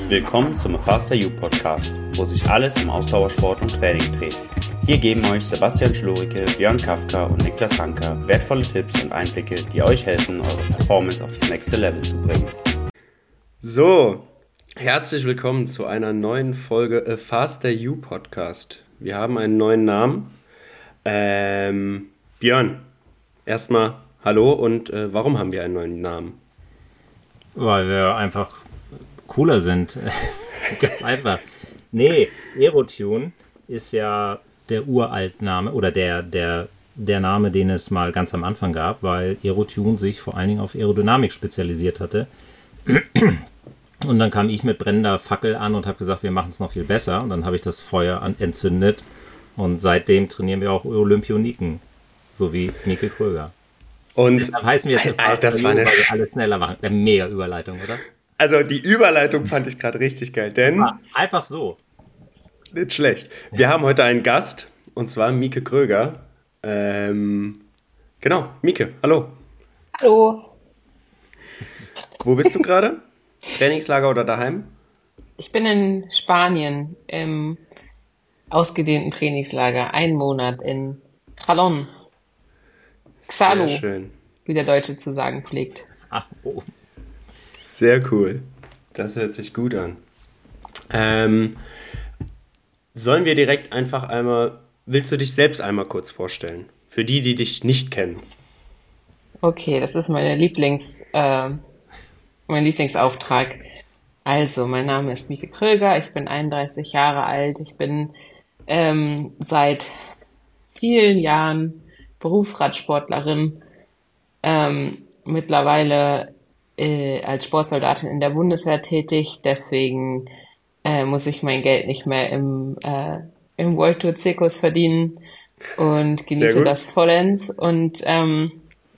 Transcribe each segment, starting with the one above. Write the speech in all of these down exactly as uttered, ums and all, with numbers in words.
Willkommen zum A Faster You Podcast, wo sich alles um Ausdauersport und Training dreht. Hier geben euch Sebastian Schlurike, Björn Kafka und Niklas Hanker wertvolle Tipps und Einblicke, die euch helfen, eure Performance auf das nächste Level zu bringen. So, herzlich willkommen zu einer neuen Folge A Faster You Podcast. Wir haben einen neuen Namen. Ähm, Björn, erstmal hallo und äh, warum haben wir einen neuen Namen? Weil wir einfach cooler sind. Ganz einfach. Nee, Aerotune ist ja der Uraltname oder der, der, der Name, den es mal ganz am Anfang gab, weil Aerotune sich vor allen Dingen auf Aerodynamik spezialisiert hatte. Und dann kam ich mit brennender Fackel an und habe gesagt, wir machen es noch viel besser. Und dann habe ich das Feuer an, entzündet. Und seitdem trainieren wir auch Olympioniken, so wie Mieke Kröger. Und deshalb heißen wir jetzt Alter, das war eine weil wir alle schneller machen. Eine mega Überleitung, oder? Also die Überleitung fand ich gerade richtig geil, denn... Das war einfach so. Nicht schlecht. Wir haben heute einen Gast, und zwar Mieke Kröger. Ähm, genau, Mieke, hallo. Hallo. Wo bist du gerade? Trainingslager oder daheim? Ich bin in Spanien im ausgedehnten Trainingslager. Einen Monat in Jalón. Xalo, Sehr schön. wie der Deutsche zu sagen pflegt. Ach, oh. Sehr cool. Das hört sich gut an. Ähm, sollen wir direkt einfach einmal, willst du dich selbst einmal kurz vorstellen? Für die, die dich nicht kennen. Okay, das ist meine Lieblings, äh, mein Lieblingsauftrag. Also, mein Name ist Mieke Kröger, ich bin einunddreißig Jahre alt, ich bin ähm, seit vielen Jahren Berufsradsportlerin, ähm, mittlerweile äh, als Sportsoldatin in der Bundeswehr tätig, deswegen äh, muss ich mein Geld nicht mehr im, äh, im World Tour Zirkus verdienen und genieße das vollends und ähm,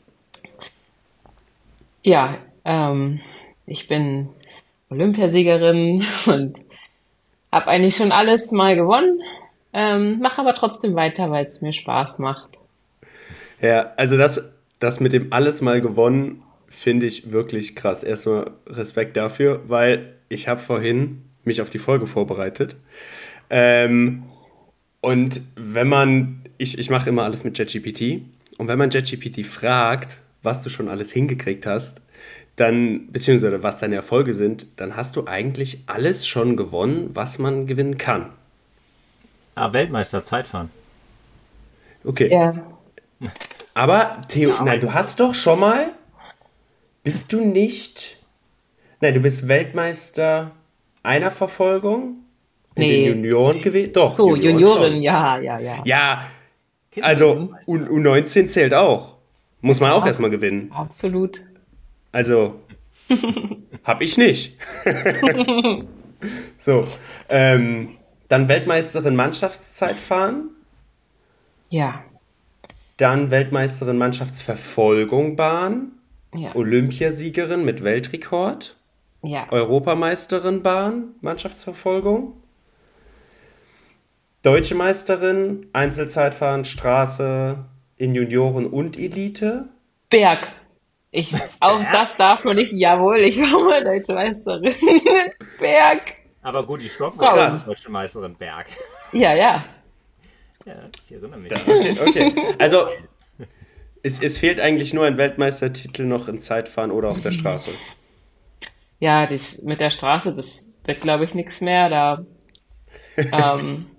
ja, ähm, ich bin Olympiasiegerin und habe eigentlich schon alles mal gewonnen, ähm, mache aber trotzdem weiter, weil es mir Spaß macht. Ja, also das, das mit dem alles mal gewonnen, finde ich wirklich krass. Erstmal Respekt dafür, weil ich habe vorhin mich auf die Folge vorbereitet. Ähm, und wenn man, ich, ich mache immer alles mit ChatGPT, und wenn man ChatGPT fragt, was du schon alles hingekriegt hast, dann, beziehungsweise was deine Erfolge sind, dann hast du eigentlich alles schon gewonnen, was man gewinnen kann. Ah, Weltmeister, Zeitfahren. Okay. Ja. Aber, Theo, Ja, aber nein, du hast doch schon mal, bist du nicht, nein, du bist Weltmeister einer Verfolgung in Nee. den Junioren gewesen? Doch, So, Junioren Juniorin, schon. ja, ja, ja. Ja, also U- U19 zählt auch. Muss man auch erstmal gewinnen. Absolut. Also, hab ich nicht. So, ähm, dann Weltmeisterin Mannschaftszeitfahren, Ja, dann Weltmeisterin Mannschaftsverfolgung Bahn, ja, Olympiasiegerin mit Weltrekord, ja. Europameisterin Bahn, Mannschaftsverfolgung, Deutsche Meisterin, Einzelzeitfahren, Straße in Junioren und Elite. Berg. Ich, auch das darf man nicht. Jawohl, ich war mal Deutsche Meisterin. Berg. Aber gut, die Stocken Frauen. ist deutsche Meisterin Berg. Ja, ja. Ja, ich erinnere mich. Okay, okay. Also, es, es fehlt eigentlich nur ein Weltmeistertitel noch im Zeitfahren oder auf der Straße. Ja, das, mit der Straße, das wird, glaube ich, nichts mehr. Da, ähm,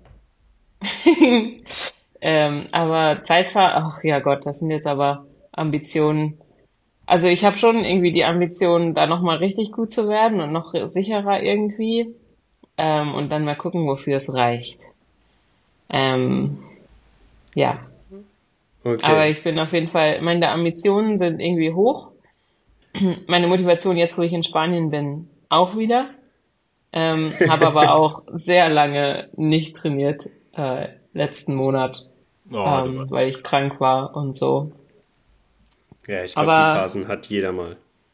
ähm, aber Zeitfahren, ach ja Gott, das sind jetzt aber Ambitionen. Also ich habe schon irgendwie die Ambition, da nochmal richtig gut zu werden und noch sicherer irgendwie. Ähm, und dann mal gucken, wofür es reicht. Ähm, ja. Okay. Aber ich bin auf jeden Fall, meine Ambitionen sind irgendwie hoch. Meine Motivation jetzt, wo ich in Spanien bin, auch wieder. Ähm, habe aber auch sehr lange nicht trainiert, äh, letzten Monat, Oh, ähm, du, weil ich krank war und so. Ja, ich glaube, aber- die Phasen hat jeder mal.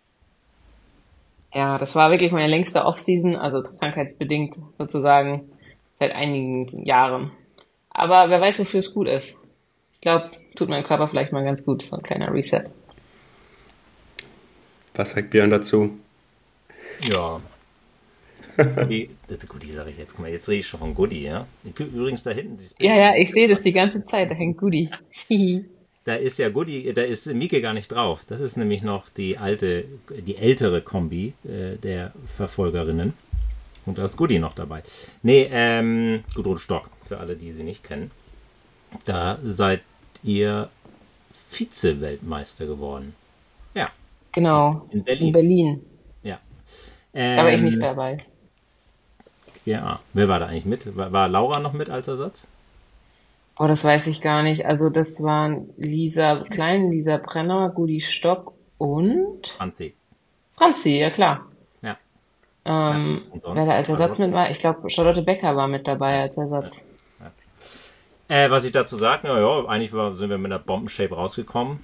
Ja, das war wirklich meine längste Off-Season, also krankheitsbedingt sozusagen, seit einigen Jahren. Aber wer weiß, wofür es gut ist. Ich glaube, tut meinem Körper vielleicht mal ganz gut, so ein kleiner Reset. Was sagt Björn dazu? ja. Goodie, das Goodie sage ich jetzt. Guck mal, jetzt rede ich schon von Goodie, ja. Übrigens da hinten, dieses Bild, Ja, ja, ich sehe das die ganze Zeit, da hängt Goodie. Hihi. da ist ja Goodie, da ist Mieke gar nicht drauf. Das ist nämlich noch die alte, die ältere Kombi äh, der Verfolgerinnen. Und da ist Goodie noch dabei. Nee, ähm, Gudrun Stock, für alle, die sie nicht kennen. Da seid ihr Vize-Weltmeister geworden. Ja, Genau, in Berlin. in Berlin. Ja. Da war ich Ähm, nicht dabei. Ja, wer war da eigentlich mit? War, war Laura noch mit als Ersatz? Oh, das weiß ich gar nicht. Also das waren Lisa Klein, Lisa Brenner, Gudi Stock und Franzi. Franzi, ja klar. Ja. Ähm, Ja, und sonst? wer da als Ersatz Also- mit war, ich glaube Charlotte Becker war mit dabei als Ersatz. Äh, was ich dazu sage, ja, ja, eigentlich war, sind wir mit einer Bombenshape rausgekommen.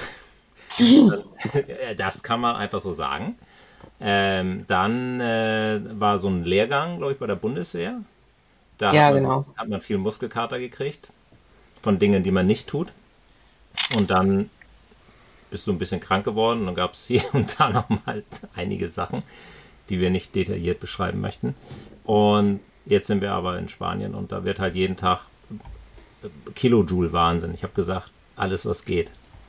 Das kann man einfach so sagen. Ähm, dann äh, war so ein Lehrgang, glaube ich, bei der Bundeswehr. Da Ja, hat man, genau. hat man viel Muskelkater gekriegt von Dingen, die man nicht tut. Und dann bist du ein bisschen krank geworden und dann gab es hier und da nochmal einige Sachen, die wir nicht detailliert beschreiben möchten. Und jetzt sind wir aber in Spanien und da wird halt jeden Tag Kilojoule Wahnsinn. Ich habe gesagt, alles was geht.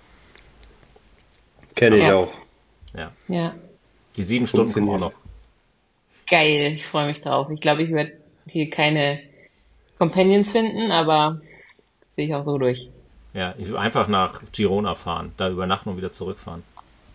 Kenne ich Ja. auch. Ja. Ja, Die sieben Stunden kommen auch noch. geil, ich freue mich drauf. Ich glaube, ich werde hier keine Companions finden, aber sehe ich auch so durch. Ja, ich will einfach nach Girona fahren, da übernachten und wieder zurückfahren.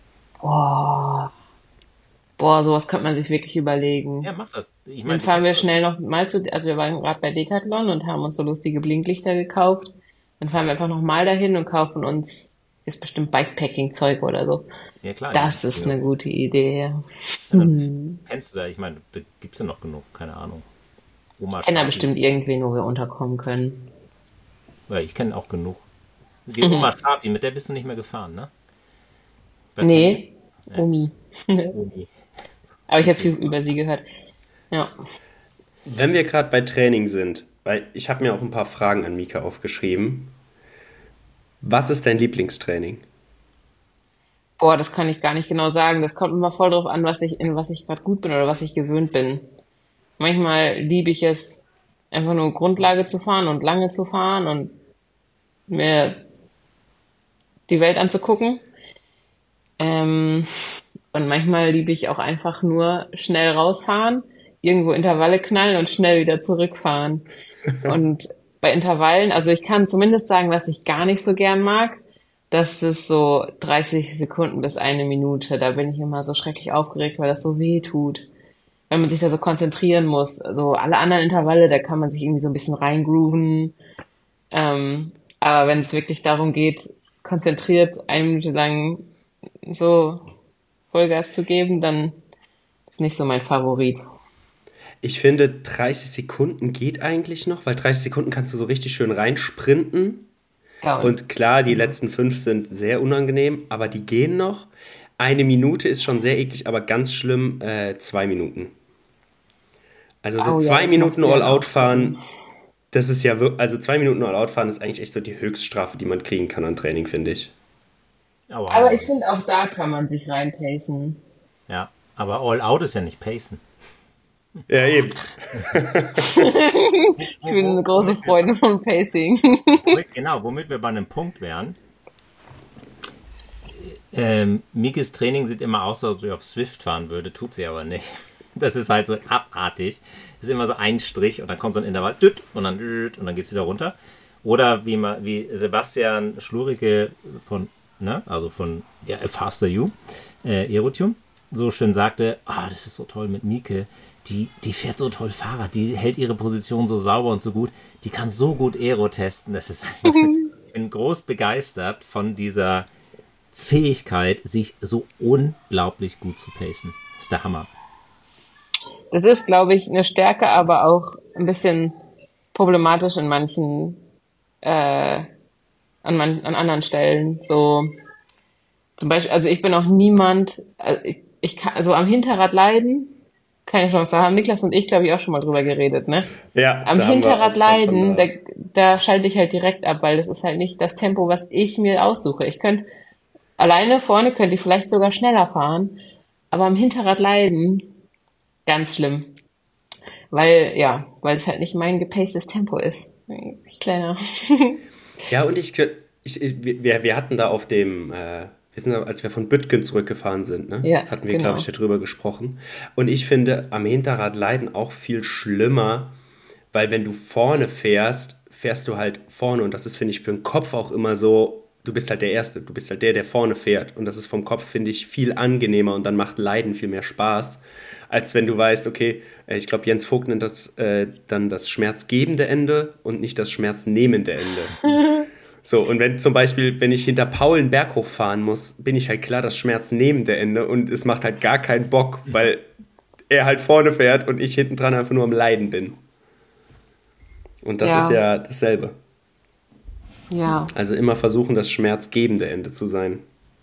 Boah, boah, sowas könnte man sich wirklich überlegen. Ja, mach das. Ich Dann meine, fahren wir schnell noch mal zu, also wir waren gerade bei Decathlon und haben uns so lustige Blinklichter gekauft. Dann fahren wir einfach noch mal dahin und kaufen uns, ist bestimmt Bikepacking-Zeug oder so. ja, klar, Das ja. ist eine gute Idee. Ja, dann kennst du da, ich meine, da gibt's ja noch genug, keine Ahnung. Oma Ich kenne da Schafi. bestimmt irgendwen, wo wir unterkommen können. Ja, ich kenne auch genug. Die Oma Schafi, mit der bist du nicht mehr gefahren, ne? Bei Nee, Omi. Omi. Aber ich habe viel über sie gehört. Ja. Wenn wir gerade bei Training sind, weil ich habe mir auch ein paar Fragen an Mika aufgeschrieben. Was ist dein Lieblingstraining? Boah, das kann ich gar nicht genau sagen. Das kommt immer voll drauf an, was ich, in was ich gerade gut bin oder was ich gewöhnt bin. Manchmal liebe ich es, einfach nur Grundlage zu fahren und lange zu fahren und mir die Welt anzugucken. Ähm, und manchmal liebe ich auch einfach nur schnell rausfahren, irgendwo Intervalle knallen und schnell wieder zurückfahren. Und bei Intervallen, also ich kann zumindest sagen, was ich gar nicht so gern mag, das ist so dreißig Sekunden bis eine Minute. Da bin ich immer so schrecklich aufgeregt, weil das so weh tut. Weil man sich da so konzentrieren muss. Also alle anderen Intervalle, da kann man sich irgendwie so ein bisschen reingrooven. Ähm, aber wenn es wirklich darum geht, konzentriert eine Minute lang so Vollgas zu geben, dann ist nicht so mein Favorit. Ich finde, dreißig Sekunden geht eigentlich noch, weil dreißig Sekunden kannst du so richtig schön reinsprinten. Ja, und Und klar, die letzten fünf sind sehr unangenehm, aber die gehen noch. Eine Minute ist schon sehr eklig, aber ganz schlimm, äh, zwei Minuten. Also so Oh ja, zwei das Minuten macht sehr All-Out fahren, das ist ja wirklich, also zwei Minuten All-Out fahren ist eigentlich echt so die Höchststrafe, die man kriegen kann an Training, finde ich. Aua. aber ich finde, auch da kann man sich reinpacen. Ja, aber All Out ist ja nicht Pacen. Ja, eben. Ich bin eine große Freundin von Pacing. Womit, genau, womit wir bei einem Punkt wären. Ähm, Mikes Training sieht immer aus, als ob sie auf Swift fahren würde, tut sie aber nicht. Das ist halt so abartig. Das ist immer so ein Strich und dann kommt so ein Intervall düt, und dann düt, und dann geht es wieder runter. Oder wie, man, wie Sebastian Schlurike von, ne, also von ja, Faster You, äh, Aerotune, so schön sagte, ah, das ist so toll mit Mike, die, die fährt so toll Fahrrad, die hält ihre Position so sauber und so gut, die kann so gut Aero testen. Das ist einfach, ich bin groß begeistert von dieser Fähigkeit, sich so unglaublich gut zu pacen. Das ist der Hammer. Das ist, glaube ich, eine Stärke, aber auch ein bisschen problematisch in manchen, äh, an, man, an anderen Stellen. So, zum Beispiel, also ich bin auch niemand, also ich, ich kann, also am Hinterrad leiden, keine Chance. Da haben Niklas und ich, glaube ich, auch schon mal drüber geredet, ne? Ja, Am da haben wir Hinterrad uns was von leiden, da. da, da schalte ich halt direkt ab, weil das ist halt nicht das Tempo, was ich mir aussuche. Ich könnte alleine vorne könnte ich vielleicht sogar schneller fahren, aber am Hinterrad leiden, ganz schlimm. weil, ja, weil es halt nicht mein gepacedes Tempo ist. Ich kleiner. Ja, und ich, ich, ich wir, wir hatten da auf dem, äh, wir sind, als wir von Büttgen zurückgefahren sind, ne? Ja, hatten wir, genau. glaube ich, darüber gesprochen. Und ich finde am Hinterrad leiden auch viel schlimmer, weil wenn du vorne fährst, fährst du halt vorne und das ist, finde ich, für den Kopf auch immer so, du bist halt der Erste, du bist halt der, der vorne fährt und das ist vom Kopf, finde ich, viel angenehmer und dann macht Leiden viel mehr Spaß, als wenn du weißt, okay, ich glaube, Jens Vogt nennt das äh, dann das schmerzgebende Ende und nicht das schmerznehmende Ende. So, und wenn zum Beispiel, wenn ich hinter Paul einen Berg hochfahren muss, bin ich halt klar das schmerznehmende Ende und es macht halt gar keinen Bock, weil er halt vorne fährt und ich hinten dran einfach nur am Leiden bin. Und das Ja. ist ja dasselbe. Ja, Also immer versuchen, das schmerzgebende Ende zu sein.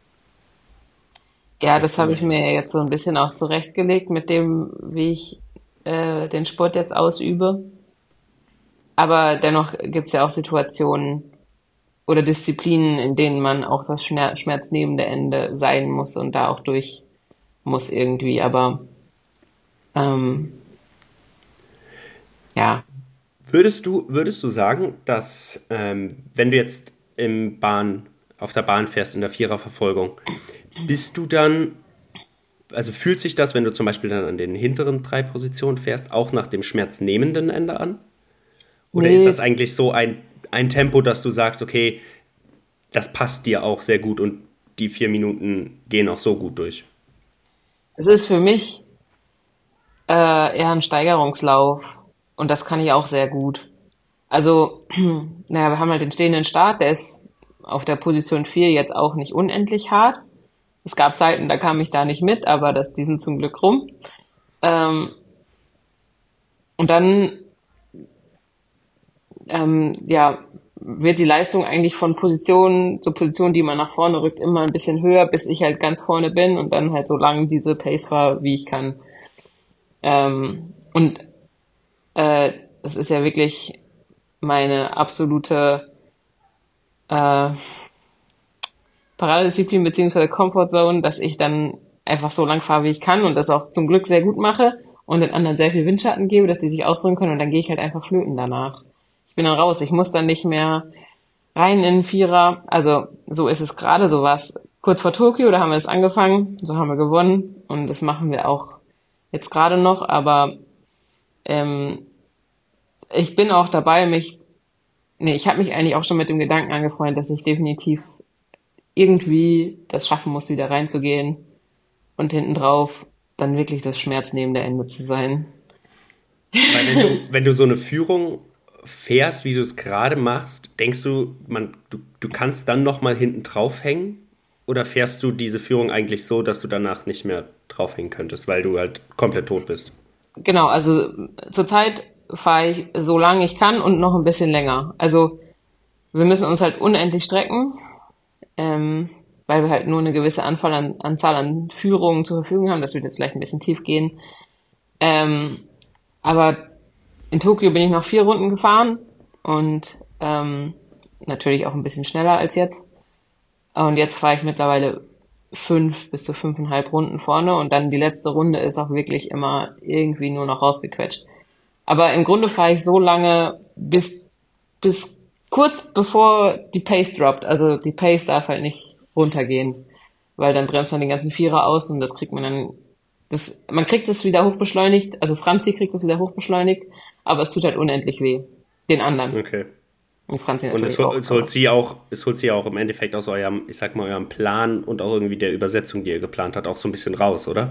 ja, das habe ich mir jetzt so ein bisschen auch zurechtgelegt mit dem, wie ich äh, den Sport jetzt ausübe. Aber dennoch gibt es ja auch Situationen oder Disziplinen, in denen man auch das schmer- schmerznehmende Ende sein muss und da auch durch muss irgendwie. Aber ähm, ja, Würdest du, würdest du sagen, dass ähm, wenn du jetzt im Bahn, auf der Bahn fährst, in der Viererverfolgung, bist du dann, also fühlt sich das, wenn du zum Beispiel dann an den hinteren drei Positionen fährst, auch nach dem schmerznehmenden Ende an? Oder Nee. ist das eigentlich so ein, ein Tempo, dass du sagst, okay, das passt dir auch sehr gut und die vier Minuten gehen auch so gut durch? es ist für mich äh, eher ein Steigerungslauf und das kann ich auch sehr gut. Also, naja, wir haben halt den stehenden Start, der ist auf der Position vier jetzt auch nicht unendlich hart. Es gab Zeiten, da kam ich da nicht mit, aber das, die sind zum Glück rum. Ähm, und dann, ähm, ja, wird die Leistung eigentlich von Position zu Position, die man nach vorne rückt, immer ein bisschen höher, bis ich halt ganz vorne bin und dann halt so lange diese Pace fahre, wie ich kann. Ähm, und äh, das ist ja wirklich meine absolute äh, Paradedisziplin beziehungsweise Comfortzone, dass ich dann einfach so lang fahre, wie ich kann und das auch zum Glück sehr gut mache und den anderen sehr viel Windschatten gebe, dass die sich ausruhen können und dann gehe ich halt einfach flöten danach. Ich bin dann raus, ich muss dann nicht mehr rein in den Vierer. Also so ist es gerade, so war es kurz vor Tokio, da haben wir es angefangen, so haben wir gewonnen und das machen wir auch jetzt gerade noch, aber ähm, ich bin auch dabei, mich, nee, ich habe mich eigentlich auch schon mit dem Gedanken angefreundet, dass ich definitiv irgendwie das schaffen muss, wieder reinzugehen und hinten drauf dann wirklich das schmerznehmende Ende zu sein. Weil wenn du, wenn du so eine Führung fährst, wie du es gerade machst, denkst du, man, du, du kannst dann nochmal hinten draufhängen? Oder fährst du diese Führung eigentlich so, dass du danach nicht mehr draufhängen könntest, weil du halt komplett tot bist? Genau, also zurzeit fahre ich so lange ich kann und noch ein bisschen länger. Also wir müssen uns halt unendlich strecken, ähm, weil wir halt nur eine gewisse Anzahl an, Anzahl an Führungen zur Verfügung haben. Das wird jetzt vielleicht ein bisschen tief gehen. Ähm, aber in Tokio bin ich noch vier Runden gefahren und ähm, natürlich auch ein bisschen schneller als jetzt. Und jetzt fahre ich mittlerweile fünf bis zu fünfeinhalb Runden vorne und dann die letzte Runde ist auch wirklich immer irgendwie nur noch rausgequetscht. Aber im Grunde fahre ich so lange, bis, bis kurz bevor die Pace droppt. Also die Pace darf halt nicht runtergehen, weil dann bremst man den ganzen Vierer aus und das kriegt man dann, das, man kriegt es wieder hochbeschleunigt, also Franzi kriegt es wieder hochbeschleunigt, aber es tut halt unendlich weh. Den anderen. Okay. Und Franzi Und natürlich es, auch. es holt sie auch, es holt sie auch im Endeffekt aus eurem, ich sag mal, eurem Plan und auch irgendwie der Übersetzung, die ihr geplant habt, auch so ein bisschen raus, oder?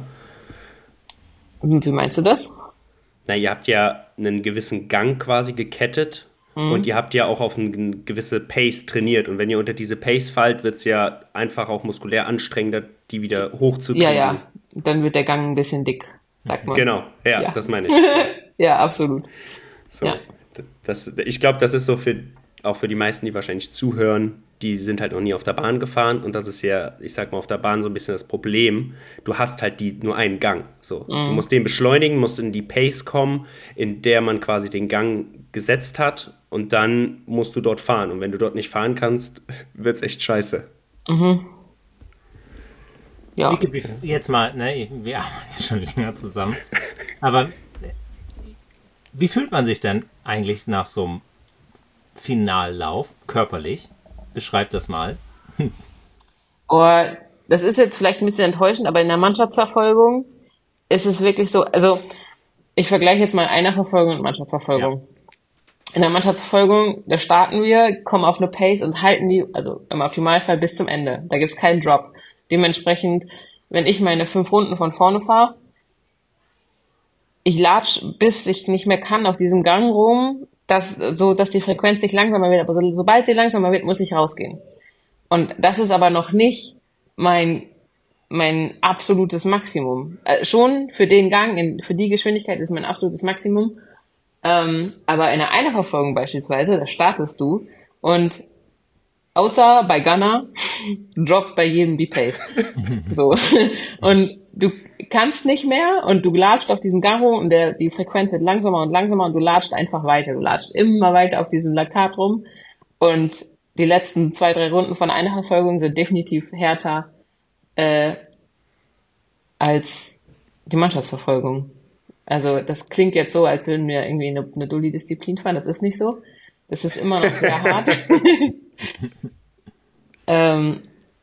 Wie meinst du das? Na, ihr habt ja einen gewissen Gang quasi gekettet mhm. und ihr habt ja auch auf eine gewisse Pace trainiert. Und wenn ihr unter diese Pace fallt, wird es ja einfach auch muskulär anstrengender, die wieder hochzukriegen. Ja, ja. Dann wird der Gang ein bisschen dick, sagt man. Genau, ja, Ja. das meine ich. Ja, Ja, absolut. so. Ja. Das, ich glaube, das ist so für, auch für die meisten, die wahrscheinlich zuhören, die sind halt noch nie auf der Bahn gefahren und das ist ja, ich sag mal, auf der Bahn so ein bisschen das Problem. Du hast halt die, nur einen Gang. So. Mhm. Du musst den beschleunigen, musst in die Pace kommen, in der man quasi den Gang gesetzt hat und dann musst du dort fahren. Und wenn du dort nicht fahren kannst, wird's echt scheiße. Ja. Wie, wie, jetzt mal, ne, wir arbeiten ja schon länger zusammen, aber Wie fühlt man sich denn eigentlich nach so einem Finallauf körperlich? Beschreib das mal. Oh, das ist jetzt vielleicht ein bisschen enttäuschend, aber in der Mannschaftsverfolgung ist es wirklich so, also ich vergleiche jetzt mal Einerverfolgung und Mannschaftsverfolgung. Ja. In der Mannschaftsverfolgung, da starten wir, kommen auf eine Pace und halten die, also im Optimalfall bis zum Ende. Da gibt's keinen Drop. Dementsprechend, wenn ich meine fünf Runden von vorne fahre, ich latsch, bis ich nicht mehr kann, auf diesem Gang rum, dass, so, dass die Frequenz nicht langsamer wird. Aber so, sobald sie langsamer wird, muss ich rausgehen. Und das ist aber noch nicht mein, mein absolutes Maximum. Äh, schon für den Gang, in, für die Geschwindigkeit ist mein absolutes Maximum. Ähm, aber in einer Einerverfolgung beispielsweise, da startest du und außer bei Gunner droppt bei jedem die Pace. So. Und du kannst nicht mehr und du latscht auf diesem Garo und der, die Frequenz wird langsamer und langsamer und du latscht einfach weiter. Du latscht immer weiter auf diesem Laktat rum und die letzten zwei, drei Runden von einer Verfolgung sind definitiv härter äh, als die Mannschaftsverfolgung. Also das klingt jetzt so, als würden wir irgendwie eine, eine Dulli-Disziplin fahren. Das ist nicht so. Das ist immer noch sehr hart. ähm,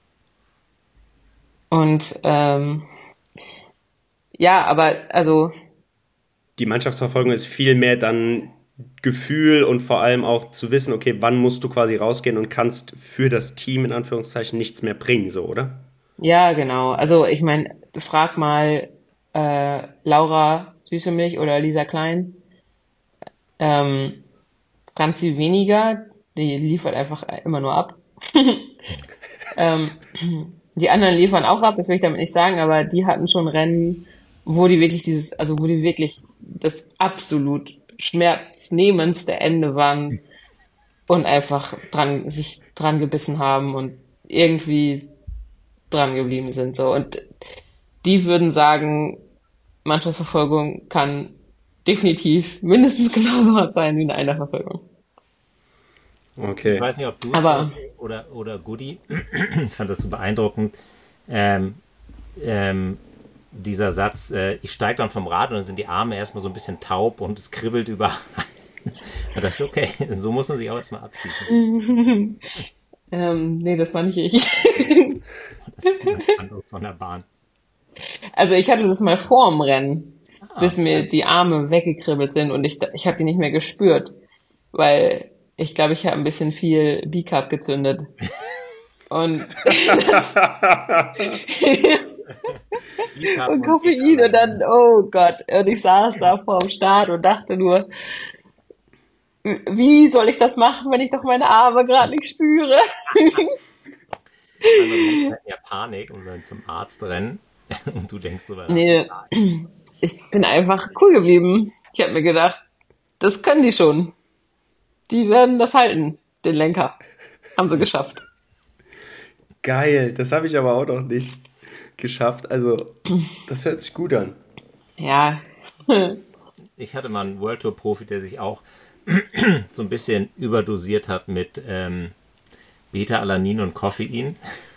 und ähm, ja, aber also die Mannschaftsverfolgung ist viel mehr dann Gefühl und vor allem auch zu wissen, okay, wann musst du quasi rausgehen und kannst für das Team in Anführungszeichen nichts mehr bringen, so, oder? Ja, genau. Also ich meine, frag mal äh, Laura Süßemilch oder Lisa Klein. Ähm, Franzi weniger, die liefert einfach immer nur ab. ähm, die anderen liefern auch ab, das will ich damit nicht sagen, aber die hatten schon Rennen, wo die wirklich dieses, also wo die wirklich das absolut schmerznehmendste Ende waren und einfach dran, sich dran gebissen haben und irgendwie dran geblieben sind, so. Und die würden sagen, Mannschaftsverfolgung kann definitiv mindestens genauso hart sein wie eine Einerverfolgung. Okay. Ich weiß nicht, ob du Aber oder, oder Goody, ich fand das so beeindruckend, ähm, ähm, dieser Satz, äh, ich steige dann vom Rad und dann sind die Arme erstmal so ein bisschen taub und es kribbelt überall. Und das ist okay, so muss man sich auch erstmal abschießen. ähm, nee, das war nicht ich. Das ist ein anderes von der Bahn. Also ich hatte das mal vor dem Rennen, Ah, bis mir die Arme weggekribbelt sind und ich, ich habe die nicht mehr gespürt, weil ich glaube, ich habe ein bisschen viel B-Cup gezündet. Und, das und Koffein und dann, oh Gott, und ich saß da vorm Start und dachte nur, wie soll ich das machen, wenn ich doch meine Arme gerade nicht spüre? Also, ja, Panik und dann zum Arzt rennen und du denkst so, nee, ich bin einfach cool geblieben. Ich habe mir gedacht, das können die schon. Die werden das halten, den Lenker. Haben sie geschafft. Geil, das habe ich aber auch noch nicht geschafft. Also, das hört sich gut an. Ja. Ich hatte mal einen World Tour Profi, der sich auch so ein bisschen überdosiert hat mit ähm, Beta-Alanin und Koffein.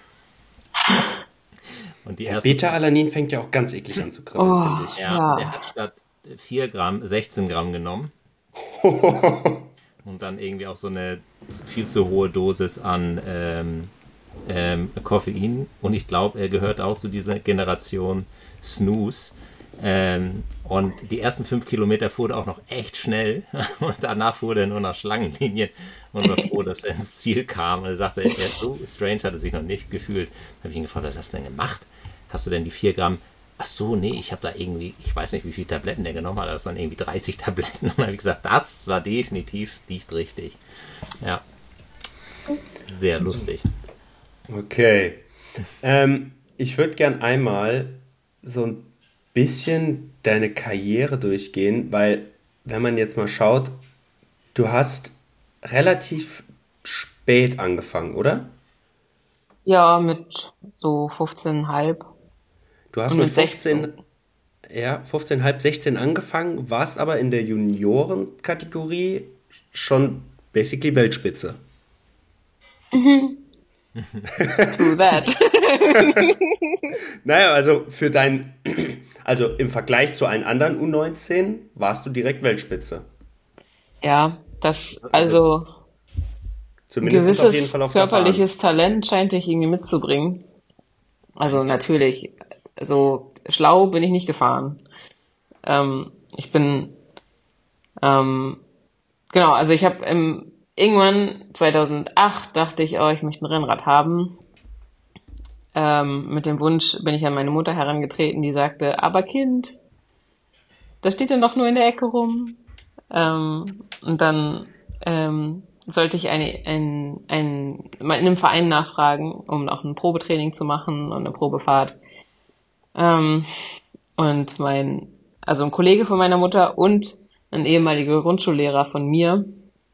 Und die ersten Beta-Alanin fängt ja auch ganz eklig an zu kribbeln, Oh, finde ich. Ja, Ja. der hat statt vier Gramm sechzehn Gramm genommen und dann irgendwie auch so eine viel zu hohe Dosis an ähm, ähm, Koffein. Und ich glaube, er gehört auch zu dieser Generation Snooze. Ähm, und die ersten fünf Kilometer fuhr er auch noch echt schnell und danach fuhr er nur nach Schlangenlinien und war froh, dass er ins Ziel kam. Und er sagte, er, so strange hat er sich noch nicht gefühlt. Da habe ich ihn gefragt, was hast du denn gemacht? Hast du denn die vier Gramm? Ach so, nee, ich habe da irgendwie, ich weiß nicht, wie viele Tabletten der genommen hat, aber es waren irgendwie dreißig Tabletten. Und dann habe ich gesagt, das war definitiv nicht richtig. Ja, sehr lustig. Okay. Ähm, ich würde gern einmal so ein bisschen deine Karriere durchgehen, weil wenn man jetzt mal schaut, du hast relativ spät angefangen, oder? Ja, mit so fünfzehn Komma fünf. Du hast Und mit mit fünfzehn, sechzehn. ja, fünfzehn Komma fünf, sechzehn angefangen, warst aber in der Juniorenkategorie schon basically Weltspitze. True that. Naja, also für dein, also im Vergleich zu allen anderen U neunzehn warst du direkt Weltspitze. Ja, das, also ein Zumindest gewisses auf jeden Fall auf der Bahn. körperliches Talent scheint ich irgendwie mitzubringen. Also natürlich, so schlau bin ich nicht gefahren. Ähm, ich bin, ähm, genau, also ich habe ähm, irgendwann zweitausendacht dachte ich, oh, ich möchte ein Rennrad haben. Ähm, mit dem Wunsch bin ich an meine Mutter herangetreten, die sagte, aber Kind, das steht ja noch nur in der Ecke rum. Ähm, und dann ähm, sollte ich eine, ein, ein, mal in einem Verein nachfragen, um auch ein Probetraining zu machen und eine Probefahrt. Ähm, und mein, also ein Kollege von meiner Mutter und ein ehemaliger Grundschullehrer von mir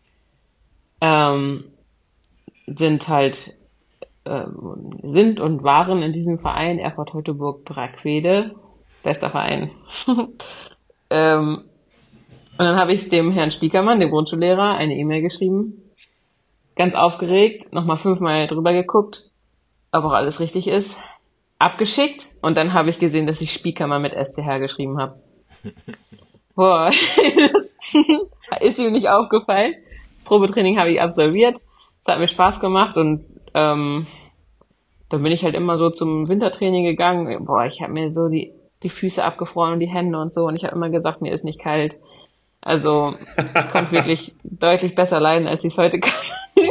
ähm, sind halt ähm, sind und waren in diesem Verein Erfurt-Teutoburg-Brackwede, bester Verein. ähm, und dann habe ich dem Herrn Spiekermann, dem Grundschullehrer, eine E-Mail geschrieben, ganz aufgeregt, nochmal fünfmal drüber geguckt, ob auch alles richtig ist, abgeschickt und dann habe ich gesehen, dass ich Spiekermann mit S C H geschrieben habe. Boah, das ist ihm nicht aufgefallen. Das Probetraining habe ich absolviert, es hat mir Spaß gemacht und ähm, dann bin ich halt immer so zum Wintertraining gegangen. Boah, ich habe mir so die, die Füße abgefroren und die Hände und so und ich habe immer gesagt, mir ist nicht kalt. Also ich konnte wirklich deutlich besser leiden, als ich es heute kann,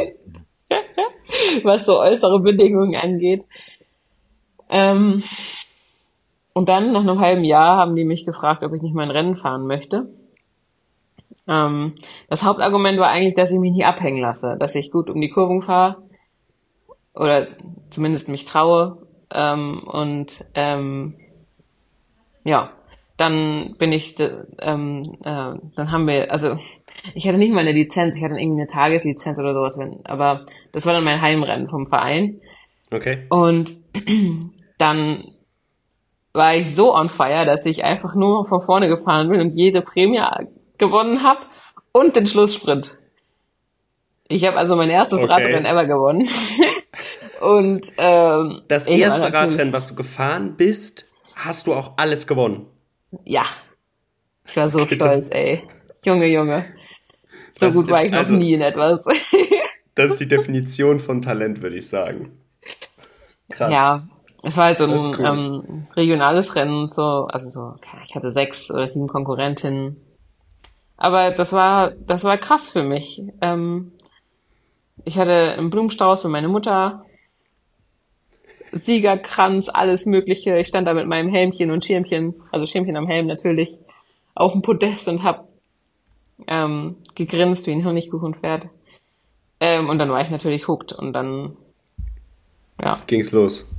was so äußere Bedingungen angeht. Ähm, und dann, nach einem halben Jahr, haben die mich gefragt, ob ich nicht mal ein Rennen fahren möchte. Ähm, das Hauptargument war eigentlich, dass ich mich nicht abhängen lasse, dass ich gut um die Kurven fahre oder zumindest mich traue. Ähm, und ähm, ja, dann bin ich, ähm, äh, dann haben wir, also ich hatte nicht mal eine Lizenz, ich hatte irgendwie eine Tageslizenz oder sowas, wenn, aber das war dann mein Heimrennen vom Verein. Okay. Und dann war ich so on fire, dass ich einfach nur von vorne gefahren bin und jede Prämie gewonnen habe und den Schlusssprint. Ich habe also mein erstes Okay. Radrennen ever gewonnen. und ähm, Das ich war erste natürlich- Radrennen, was du gefahren bist, hast du auch alles gewonnen. Ja. Ich war so Okay, stolz, das- ey. Junge, Junge. So Das- gut war ich noch also- nie in etwas. Das ist die Definition von Talent, würde ich sagen. Krass. Ja, es war halt so Das ein ist cool. ähm, regionales Rennen, so, also so, ich hatte sechs oder sieben Konkurrentinnen. Aber das war, das war krass für mich. Ähm, ich hatte einen Blumenstrauß für meine Mutter, Siegerkranz, alles Mögliche. Ich stand da mit meinem Helmchen und Schirmchen, also Schirmchen am Helm natürlich, auf dem Podest und hab ähm, gegrinst wie ein Honigkuchenpferd. Ähm, und dann war ich natürlich hooked und dann, ja, Ging's los.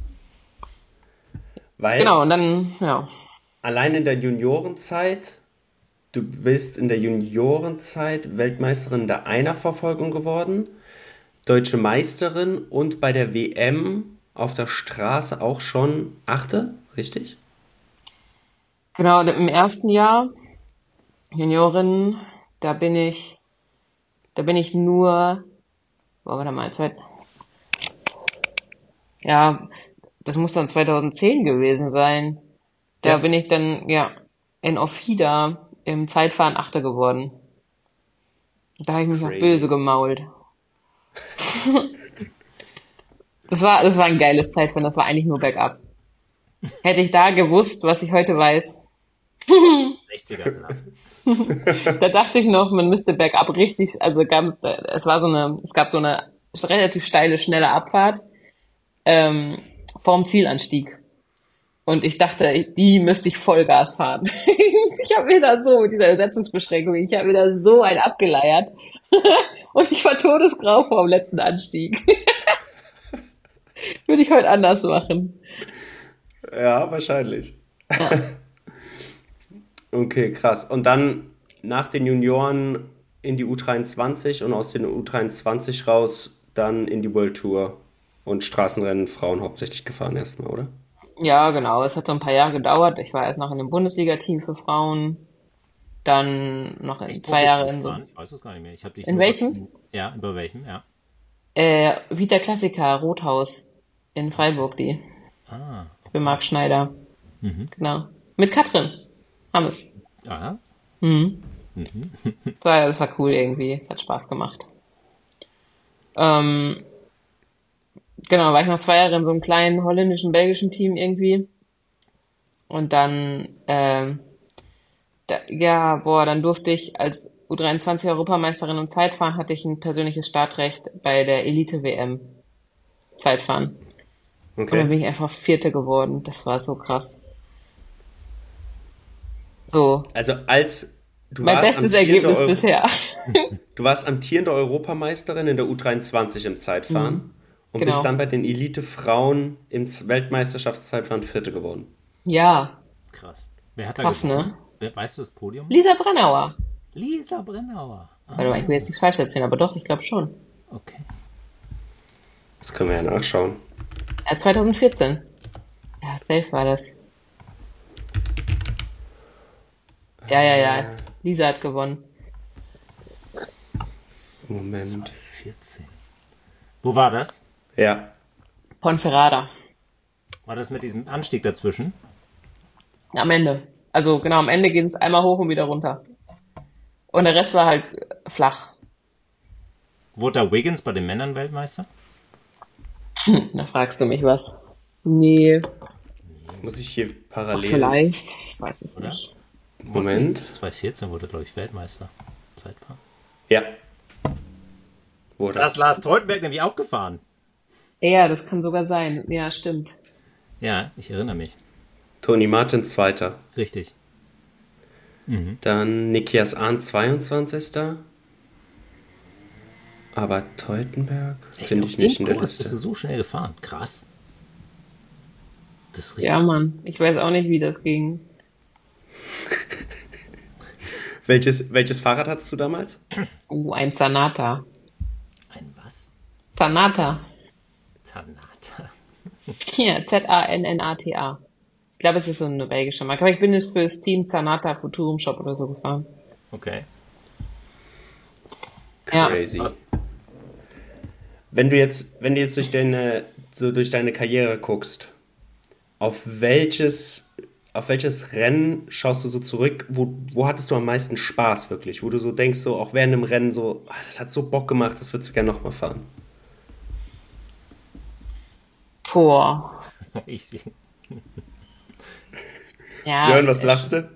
Weil genau, und dann, ja. allein in der Juniorenzeit, du bist in der Juniorenzeit Weltmeisterin der Einerverfolgung geworden, deutsche Meisterin und bei der W M auf der Straße auch schon Achte, richtig? Genau, im ersten Jahr, Juniorin, da bin ich, da bin ich nur, boah, warte mal, Zeit, ja, das muss dann zweitausendzehn gewesen sein. Da Ja. bin ich dann, ja, in Ofida im Zeitfahren Achter geworden. Da habe ich mich auch Crazy. böse gemault. Das war, das war ein geiles Zeitfahren, das war eigentlich nur bergab. Hätte ich da gewusst, was ich heute weiß, sechziger knapp. da dachte ich noch, man müsste bergab richtig, also gab es, es war so eine, es gab so eine relativ steile, schnelle Abfahrt ähm, vorm Zielanstieg. Und ich dachte, die müsste ich Vollgas fahren. Ich habe mir da so, mit dieser Ersetzungsbeschränkung, ich habe mir da so ein abgeleiert. Und ich war todesgrau vor dem letzten Anstieg. Würde ich heute anders machen. Ja, wahrscheinlich. Okay, krass. Und dann nach den Junioren in die U dreiundzwanzig und aus den U dreiundzwanzig raus dann in die World Tour und Straßenrennen Frauen hauptsächlich gefahren erstmal, oder? Ja, genau. Es hat so ein paar Jahre gedauert. Ich war erst noch in einem Bundesliga-Team für Frauen. Dann noch in Echt? zwei Wo bist Jahre du in so, gefahren? Ich weiß es gar nicht mehr. Ich hab dich In nur- welchem? Ja, über welchem, ja. äh, Vita Classica Rothaus in Freiburg, die. Ah, Für Marc Schneider. Mhm. Genau. Mit Katrin Hammes. aha. Mhm. Das war, das war cool irgendwie. Es hat Spaß gemacht. Ähm, genau, war ich noch zwei Jahre in so einem kleinen holländischen, belgischen Team irgendwie. Und dann, ähm, da, ja, boah, dann durfte ich als U dreiundzwanzig-Europameisterin im Zeitfahren, hatte ich ein persönliches Startrecht bei der Elite-W M Zeitfahren. Und dann Okay. bin ich einfach Vierte geworden. Das war so krass. So, Also als du mein warst bestes amtierende Ergebnis Eu bisher. du warst amtierende Europameisterin in der U dreiundzwanzig im Zeitfahren und bist Genau. dann bei den Elite-Frauen im Z- Weltmeisterschaftszeitfahren Vierte geworden. Ja, Krass. Wer hat da krass, gewonnen? ne? Wer, weißt du das Podium? Lisa Brennauer. Lisa Brennauer. Ah, Warte mal, ich will jetzt nichts falsch erzählen, aber doch, ich glaube schon. okay. Das können wir ja nachschauen. Ja, zwanzig vierzehn. Ja, safe war das. Ja, ja, ja. Lisa hat gewonnen. Moment. vierzehn. Wo war das? Ja. Ponferrada. War das mit diesem Anstieg dazwischen? Am Ende. Also genau, am Ende ging es einmal hoch und wieder runter. Und der Rest war halt flach. Wurde da Wiggins bei den Männern Weltmeister? Da fragst du mich was. Nee, Jetzt muss ich hier parallel. vielleicht. Ich weiß es Oder? nicht. Moment. zwanzig vierzehn wurde, glaube ich, Weltmeister. Zeitfahren. Ja. Wurde. Das Lars Treutenberg nämlich auch gefahren. Ja, das kann sogar sein. Ja, stimmt. Ja, ich erinnere mich. Toni Martin Zweiter. Richtig. Dann Nikias Ahn zweiundzwanzigster Aber Teutenberg finde auf ich nicht dem in der Kurs bist du Liste. so schnell gefahren. Krass. Das ist richtig. Ja, Mann. Ich weiß auch nicht, wie das ging. Welches, welches Fahrrad hattest du damals? Uh, ein Zanata. Ein was? Zanata. Tanata. Ja, Z A N N A T A. Ich glaube, es ist so eine belgische Marke. Aber ich bin jetzt fürs Team Zanata Futurum Shop oder so gefahren. Okay. Ja. Crazy. Was? Wenn du jetzt, wenn du jetzt durch deine, so durch deine Karriere guckst, auf welches, auf welches Rennen schaust du so zurück? Wo, wo hattest du am meisten Spaß wirklich? Wo du so denkst, so auch während dem Rennen so, ah, das hat so Bock gemacht, das würdest du gerne nochmal fahren. Boah. Ich, ich, Ja. Björn, was lachst du?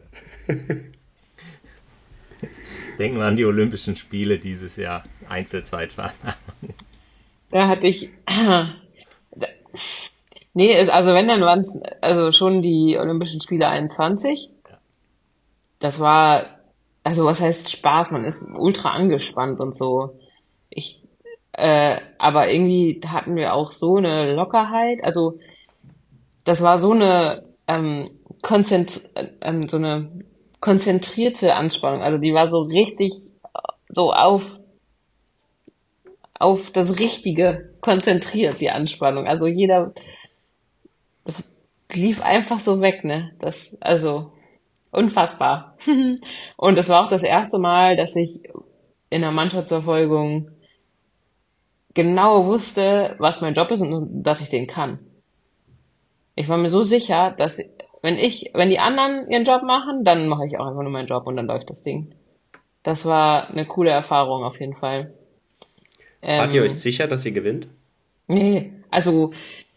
denken wir an die Olympischen Spiele dieses Jahr. Einzelzeitfahren. Da hatte ich, nee, also wenn, dann waren es also schon die Olympischen Spiele einundzwanzig. Das war, also was heißt Spaß? Man ist ultra angespannt und so. Ich, äh, aber irgendwie hatten wir auch so eine Lockerheit. Also das war so eine ähm, konzent ähm, so eine konzentrierte Anspannung. Also die war so richtig so auf auf das Richtige konzentriert, die Anspannung. Also jeder, das lief einfach so weg, ne? Das, also, unfassbar. Und es war auch das erste Mal, dass ich in der Mannschaftsverfolgung genau wusste, was mein Job ist und dass ich den kann. Ich war mir so sicher, dass wenn ich, wenn die anderen ihren Job machen, dann mache ich auch einfach nur meinen Job und dann läuft das Ding. Das war eine coole Erfahrung auf jeden Fall. Wart ihr Ähm, euch sicher, dass ihr gewinnt? Nee, also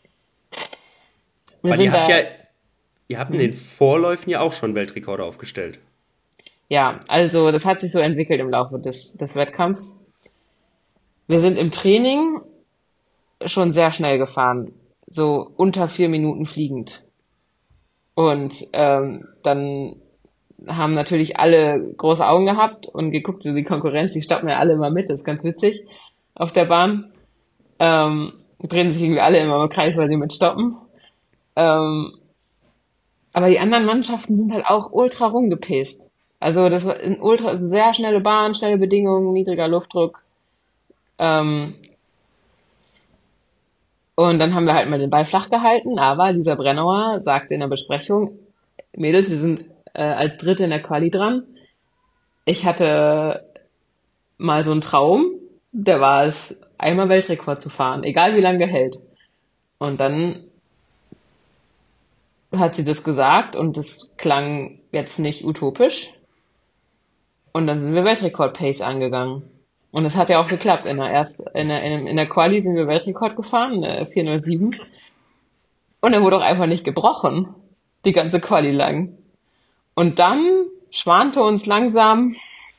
wir Weil sind ihr habt da, ja, ihr habt in den Vorläufen ja auch schon Weltrekorde aufgestellt. ja, also das hat sich so entwickelt im Laufe des, des Wettkampfs. Wir sind im Training schon sehr schnell gefahren, so unter vier Minuten fliegend. Und ähm, dann haben natürlich alle große Augen gehabt und geguckt, so die Konkurrenz, die stoppen ja alle immer mit, das ist ganz witzig auf der Bahn. Ähm, drehen sich irgendwie alle immer im Kreis, weil sie mit stoppen. Ähm, aber die anderen Mannschaften sind halt auch ultra rumgepäst. Also das war ein ultra, ist eine sehr schnelle Bahn, schnelle Bedingungen, niedriger Luftdruck. Ähm, und dann haben wir halt mal den Ball flach gehalten, aber Lisa Brennauer sagte in der Besprechung, Mädels, wir sind äh, als Dritte in der Quali dran. Ich hatte mal so einen Traum, der war es, einmal Weltrekord zu fahren, egal wie lange hält. Und dann hat sie das gesagt und das klang jetzt nicht utopisch. Und dann sind wir Weltrekord-Pace angegangen. Und es hat ja auch geklappt. In der, erst, in der, in der Quali sind wir Weltrekord gefahren, äh, vier null sieben. Und er wurde auch einfach nicht gebrochen. Die ganze Quali lang. Und dann schwante uns langsam,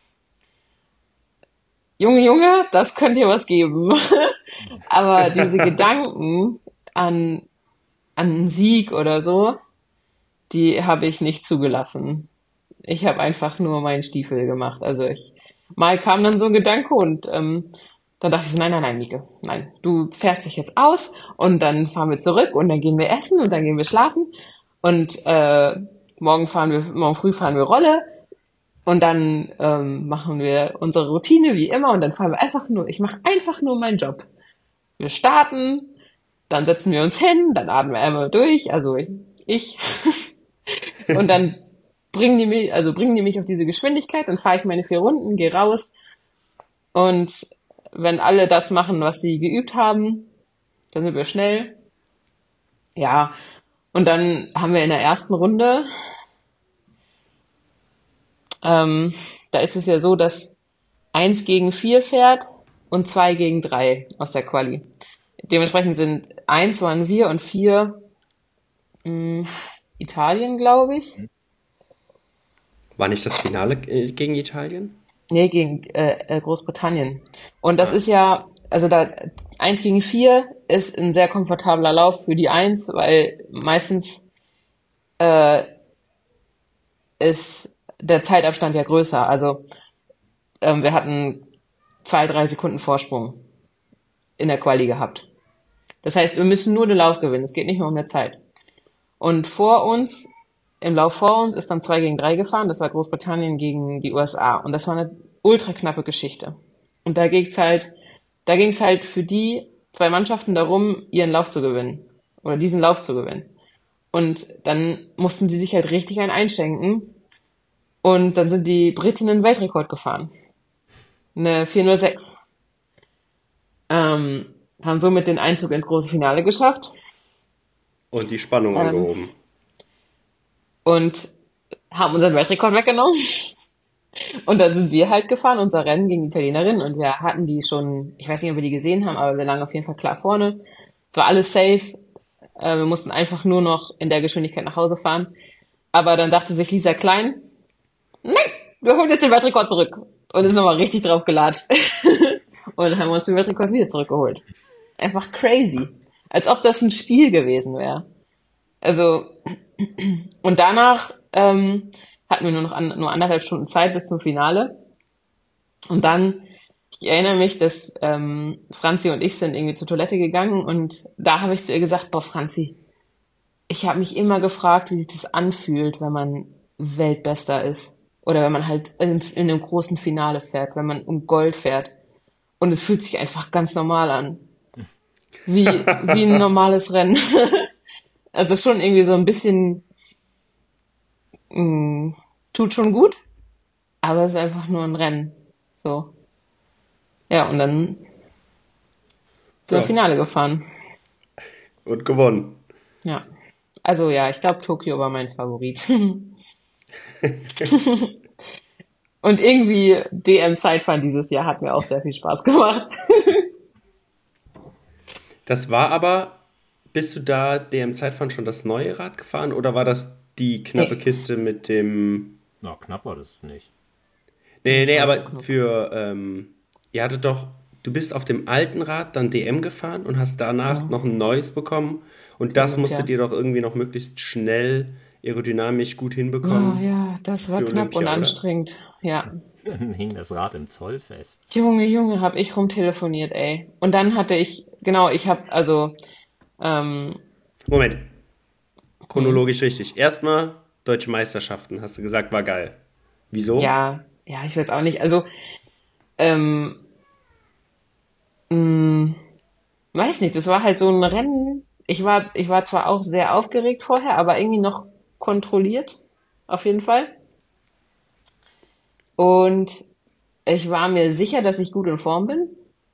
Junge, Junge, das könnte ja was geben. Aber diese Gedanken an, an einen Sieg oder so, die habe ich nicht zugelassen. Ich habe einfach nur meinen Stiefel gemacht. Also ich, mal kam dann so ein Gedanke und ähm, dann dachte ich so, nein, nein, nein, Mieke, nein, du fährst dich jetzt aus und dann fahren wir zurück und dann gehen wir essen und dann gehen wir schlafen und äh, morgen fahren wir, morgen früh fahren wir Rolle und dann ähm, machen wir unsere Routine wie immer und dann fahren wir einfach nur, ich mache einfach nur meinen Job. Wir starten, dann setzen wir uns hin, dann atmen wir einmal durch, also ich, ich. und dann bringen die mich, also bringen die mich auf diese Geschwindigkeit, dann fahre ich meine vier Runden, gehe raus und wenn alle das machen, was sie geübt haben, dann sind wir schnell. Ja, und dann haben wir in der ersten Runde, ähm, da ist es ja so, dass eins gegen vier fährt und zwei gegen drei aus der Quali. Dementsprechend sind eins waren wir und vier mh, Italien, glaube ich. War nicht das Finale äh, gegen Italien? Nee, gegen äh, äh, Großbritannien. Und das Ah. ist ja, also da eins gegen vier ist ein sehr komfortabler Lauf für die eins, weil meistens äh, ist der Zeitabstand ja größer. Also ähm, wir hatten zwei, drei Sekunden Vorsprung in der Quali gehabt. Das heißt, wir müssen nur den Lauf gewinnen. Es geht nicht mehr um eine Zeit. Und vor uns, im Lauf vor uns, ist dann zwei gegen drei gefahren. Das war Großbritannien gegen die U S A. Und das war eine ultra knappe Geschichte. Und da ging's halt, da ging's halt für die zwei Mannschaften darum, ihren Lauf zu gewinnen. Oder diesen Lauf zu gewinnen. Und dann mussten die sich halt richtig einen einschenken. Und dann sind die Briten einen Weltrekord gefahren. Eine vier null sechs. Ähm, haben somit den Einzug ins große Finale geschafft. Und die Spannung Ähm, angehoben. Und haben unseren Weltrekord weggenommen. Und dann sind wir halt gefahren, unser Rennen gegen die Italienerin. Und wir hatten die schon, ich weiß nicht, ob wir die gesehen haben, aber wir lagen auf jeden Fall klar vorne. Es war alles safe. Äh, wir mussten einfach nur noch in der Geschwindigkeit nach Hause fahren. Aber dann dachte sich Lisa Klein, nein, wir holen jetzt den Weltrekord zurück. Und ist nochmal richtig drauf gelatscht. Und dann haben wir uns den Weltrekord wieder zurückgeholt. Einfach crazy. Als ob das ein Spiel gewesen wäre. Also, und danach ähm, hatten wir nur noch an, nur anderthalb Stunden Zeit bis zum Finale. Und dann, ich erinnere mich, dass ähm, Franzi und ich sind irgendwie zur Toilette gegangen und da habe ich zu ihr gesagt, boah Franzi, ich habe mich immer gefragt, wie sich das anfühlt, wenn man Weltbester ist. Oder wenn man halt in, in einem großen Finale fährt, wenn man um Gold fährt. Und es fühlt sich einfach ganz normal an. Wie, wie ein normales Rennen. Also schon irgendwie so ein bisschen, mh, tut schon gut, aber es ist einfach nur ein Rennen. So. Ja, und dann sind wir Ja. Finale gefahren. Und gewonnen. Ja. Also ja, ich glaube, Tokio war mein Favorit. Und irgendwie D M-Zeitfahren dieses Jahr hat mir auch sehr viel Spaß gemacht. Das war aber, bist du da D M-Zeitfahren schon das neue Rad gefahren oder war das die knappe Nee. Kiste mit dem... Na, knapp war das nicht. Nee, nee, war aber schon knapp. für, ähm, ihr hattet doch, du bist auf dem alten Rad dann D M gefahren und hast danach Ja. noch ein neues bekommen und das Olympia. musstet ihr doch irgendwie noch möglichst schnell aerodynamisch gut Oh hinbekommen. ja, das war für knapp Olympia, und oder? anstrengend. Ja. Dann hing das Rad im Zoll fest. Junge, Junge, hab ich rumtelefoniert, ey. Und dann hatte ich, genau, ich hab, also, ähm, Moment, chronologisch richtig. Erstmal Deutsche Meisterschaften, hast du gesagt, war geil. Wieso? ja, ja, ich weiß auch nicht. Also, ähm, mh, weiß nicht, das war halt so ein Rennen. Ich war, ich war zwar auch sehr aufgeregt vorher, aber irgendwie noch kontrolliert, auf jeden Fall. Und ich war mir sicher, dass ich gut in Form bin.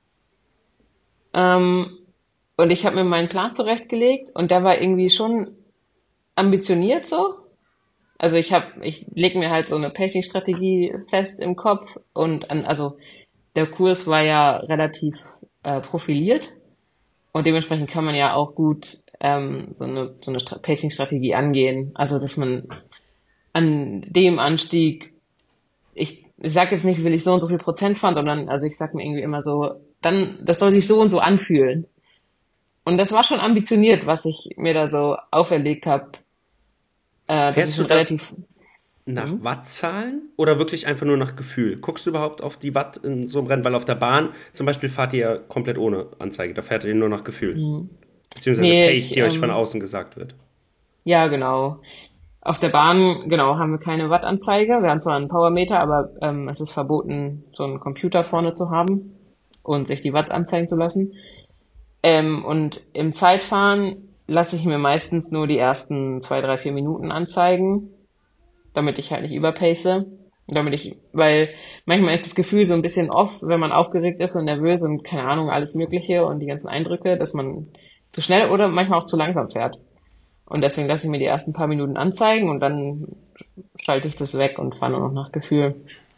Ähm, und ich habe mir meinen Plan zurechtgelegt und der war irgendwie schon ambitioniert so. Also ich habe, ich lege mir halt so eine Pacing-Strategie fest im Kopf und an, also der Kurs war ja relativ äh, profiliert und dementsprechend kann man ja auch gut ähm, so eine so eine Stra- Pacing-Strategie angehen. Also dass man an dem Anstieg, ich, ich sag jetzt nicht, will ich so und so viel Prozent fahren, sondern also ich sag mir irgendwie immer so, dann, das soll sich so und so anfühlen. Und das war schon ambitioniert, was ich mir da so auferlegt habe. Äh, das ist Fährst du schon das relativ. nach Wattzahlen oder wirklich einfach nur nach Gefühl? Guckst du überhaupt auf die Watt in so einem Rennen? Weil auf der Bahn zum Beispiel fahrt ihr ja komplett ohne Anzeige. Da fährt ihr nur nach Gefühl. Beziehungsweise Nee, Pace, ich, die euch von ähm, außen gesagt wird. ja, genau. Auf der Bahn, genau, haben wir keine Wattanzeige. Wir haben zwar einen Powermeter, aber ähm, es ist verboten, so einen Computer vorne zu haben und sich die Watts anzeigen zu lassen. Ähm, und im Zeitfahren lasse ich mir meistens nur die ersten zwei, drei, vier Minuten anzeigen, damit ich halt nicht überpace. Damit ich, weil manchmal ist das Gefühl so ein bisschen off, wenn man aufgeregt ist und nervös und keine Ahnung, alles Mögliche und die ganzen Eindrücke, dass man zu schnell oder manchmal auch zu langsam fährt. Und deswegen lasse ich mir die ersten paar Minuten anzeigen und dann schalte ich das weg und fahre nur noch nach Gefühl.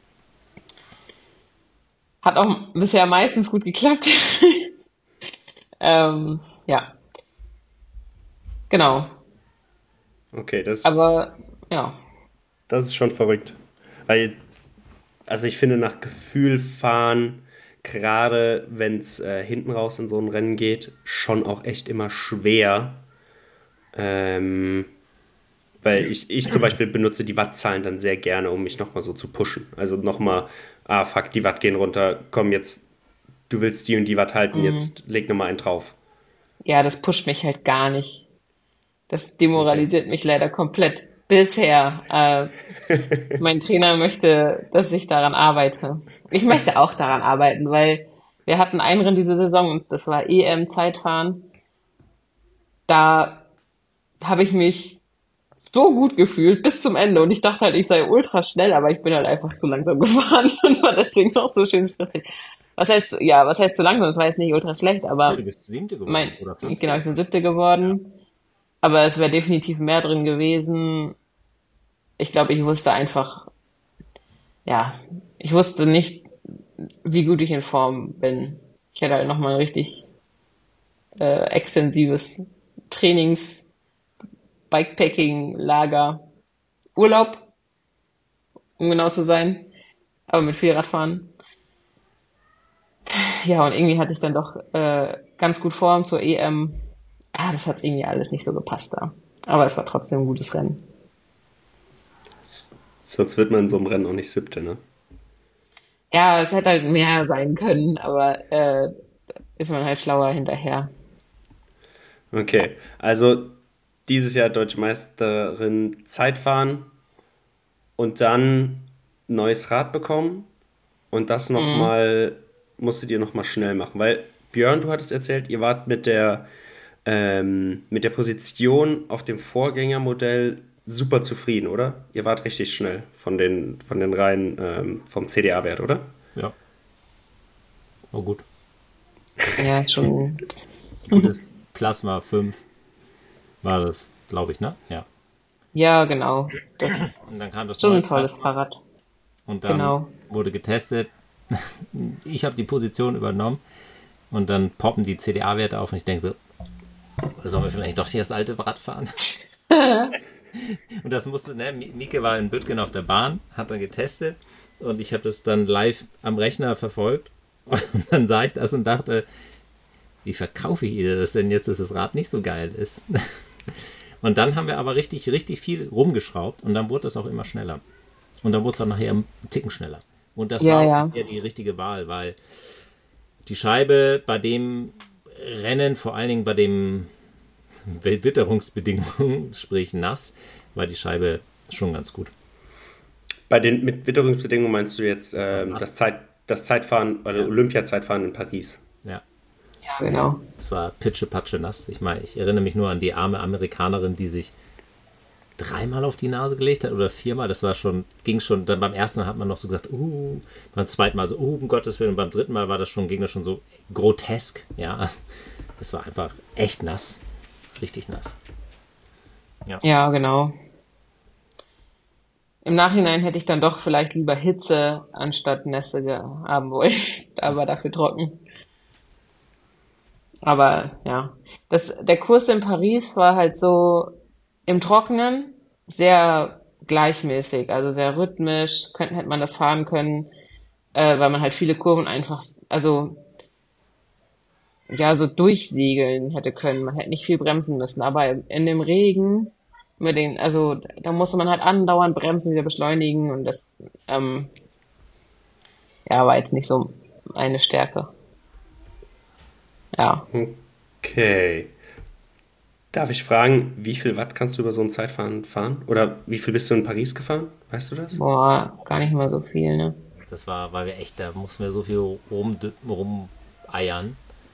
Hat auch bisher meistens gut geklappt. ähm, ja, genau. Okay, das, Aber ja. das ist schon verrückt. Weil, also ich finde, nach Gefühl fahren, gerade wenn es äh, hinten raus in so ein Rennen geht, schon auch echt immer schwer. Ähm, weil ich, ich zum Beispiel benutze die Wattzahlen dann sehr gerne, um mich nochmal so zu pushen. Also nochmal, ah fuck, die Watt gehen runter, komm jetzt, du willst die und die Watt halten, jetzt leg nochmal einen drauf. Ja, das pusht mich halt gar nicht. Das Okay. demoralisiert mich leider komplett. Bisher. Äh, mein Trainer möchte, dass ich daran arbeite. Ich möchte auch daran arbeiten, weil wir hatten ein Rennen diese Saison und das war E M-Zeitfahren. Da habe ich mich so gut gefühlt bis zum Ende und ich dachte halt, ich sei ultra schnell, aber ich bin halt einfach zu langsam gefahren und war deswegen noch so schön spritzig. Was heißt, ja, was heißt zu langsam? Das war jetzt nicht ultra schlecht, Ja, du aber bist Siebte mein, geworden oder genau, Fünfte. ich bin Siebte Ja. geworden, aber es wäre definitiv mehr drin gewesen. Ich glaube, ich wusste einfach, ja, ich wusste nicht, wie gut ich in Form bin. Ich hatte halt nochmal ein richtig äh, extensives Trainings, Bikepacking, Lager, Urlaub, um genau zu sein, aber mit viel Radfahren. Ja, und irgendwie hatte ich dann doch äh, ganz gut Form zur E M. Ah, das hat irgendwie alles nicht so gepasst da. Aber es war trotzdem ein gutes Rennen. Sonst wird man in so einem Rennen auch nicht Siebte, ne? Ja, es hätte halt mehr sein können, aber äh, ist man halt schlauer hinterher. Okay, also dieses Jahr Deutsche Meisterin Zeitfahren und dann neues Rad bekommen und das nochmal, musstet ihr nochmal schnell machen, weil Björn, du hattest erzählt, ihr wart mit der, ähm, mit der Position auf dem Vorgängermodell super zufrieden, oder? Ihr wart richtig schnell von den, von den Reihen ähm, vom C D A-Wert, oder? Ja, oh gut. Ja, ist schon. Gutes Plasma fünf war das, glaube ich, ne? Ja. Ja, genau. Das ist Und dann kam das schon neue ein tolles Plasma Fahrrad. und dann Genau. wurde getestet. Ich habe die Position übernommen und dann poppen die C D A-Werte auf und ich denke so, sollen wir vielleicht doch hier das alte Rad fahren? Und das musste, ne, Mieke war in Büttgen auf der Bahn, hat dann getestet und ich habe das dann live am Rechner verfolgt und dann sah ich das und dachte, wie verkaufe ich ihr das denn jetzt, dass das Rad nicht so geil ist? Und dann haben wir aber richtig, richtig viel rumgeschraubt und dann wurde das auch immer schneller. Und dann wurde es auch nachher einen Ticken schneller. Und das Ja, war auch ja. eher die richtige Wahl, weil die Scheibe bei dem Rennen, vor allen Dingen bei den Witterungsbedingungen, sprich nass, war die Scheibe schon ganz gut. Bei den mit Witterungsbedingungen meinst du jetzt Das war ähm, nass. das, Zeit, das Zeitfahren oder Ja. Olympia-Zeitfahren in Paris? Ja, Ja, genau. es war pitschepatsche nass. Ich meine, ich erinnere mich nur an die arme Amerikanerin, die sich dreimal auf die Nase gelegt hat oder viermal. Das war schon, ging schon, dann beim ersten Mal hat man noch so gesagt, uh, beim zweiten Mal so, uh, um Gottes Willen, und beim dritten Mal war das schon, ging das schon so grotesk, ja. Es war einfach echt nass. Richtig nass. Ja, genau. im Nachhinein hätte ich dann doch vielleicht lieber Hitze anstatt Nässe ge- haben wollen, aber dafür trocken. Aber ja, das, der Kurs in Paris war halt so im Trockenen sehr gleichmäßig, also sehr rhythmisch, könnte, hätte man das fahren können, äh, weil man halt viele Kurven einfach, also ja, so durchsegeln hätte können. Man hätte nicht viel bremsen müssen, aber in dem Regen, mit den, also da musste man halt andauernd bremsen, wieder beschleunigen und das, ähm, ja, war jetzt nicht so eine Stärke. Ja, Okay. Darf ich fragen, wie viel Watt kannst du über so ein Zeitfahren fahren? Oder wie viel bist du in Paris gefahren? Weißt du das? boah, gar nicht mal so viel, ne? Das war, weil wir echt, da mussten wir so viel rum, rumeiern.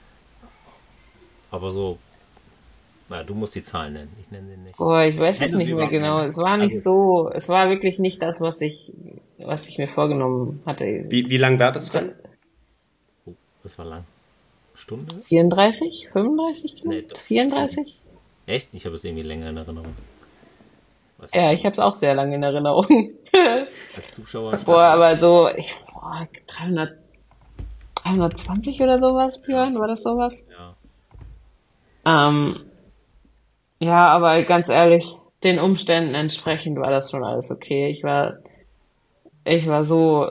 Aber so, na, du musst die Zahlen nennen. Ich nenne sie nicht. Boah, ich weiß es Nennen nicht sie mehr überhaupt genau. nicht. Es war nicht Also, so, es war wirklich nicht das, was ich, was ich mir vorgenommen hatte. Wie, wie lang war das Rennen? oh, das war lang. Stunde? vierunddreißig, fünfunddreißig Nee, Kilometer? doch. vierunddreißig? Echt? Ich habe es irgendwie länger in Erinnerung. Was Ja, ich habe es auch sehr lange in Erinnerung. als Zuschauer Boah, aber so, ich, boah, dreihundert, dreihundertzwanzig oder sowas, Björn, war das sowas? Ja. Ähm, ja, aber ganz ehrlich, den Umständen entsprechend war das schon alles okay. Ich war, ich war so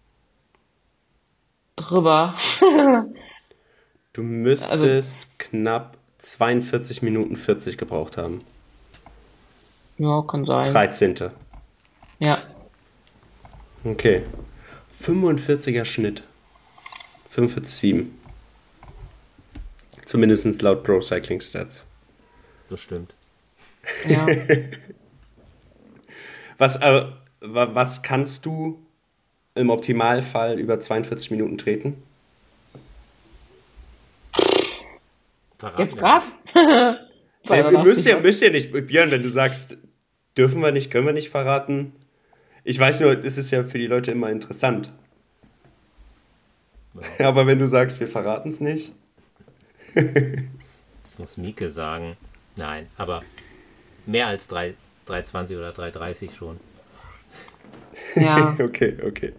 drüber. Du Also, müsstest knapp zweiundvierzig Minuten vierzig gebraucht haben. ja, kann sein. dreizehnte. Ja, Okay. fünfundvierziger Schnitt. fünfundvierzig Komma sieben. Zumindest laut Pro Cycling Stats. Das stimmt. ja. Was, äh, wa- was kannst du im Optimalfall über zweiundvierzig Minuten treten? Verraten Jetzt wir gerade? Äh, ihr müsst zweihundertachtzig, ja, was? müsst ja nicht, Björn, wenn du sagst, dürfen wir nicht, können wir nicht verraten. Ich weiß nur, es ist ja für die Leute immer interessant. nicht. Ja, Aber wenn du sagst, wir verraten es nicht. das muss Mieke sagen. Nein, aber mehr als drei zwanzig oder drei dreißig schon. Ja, Okay, okay.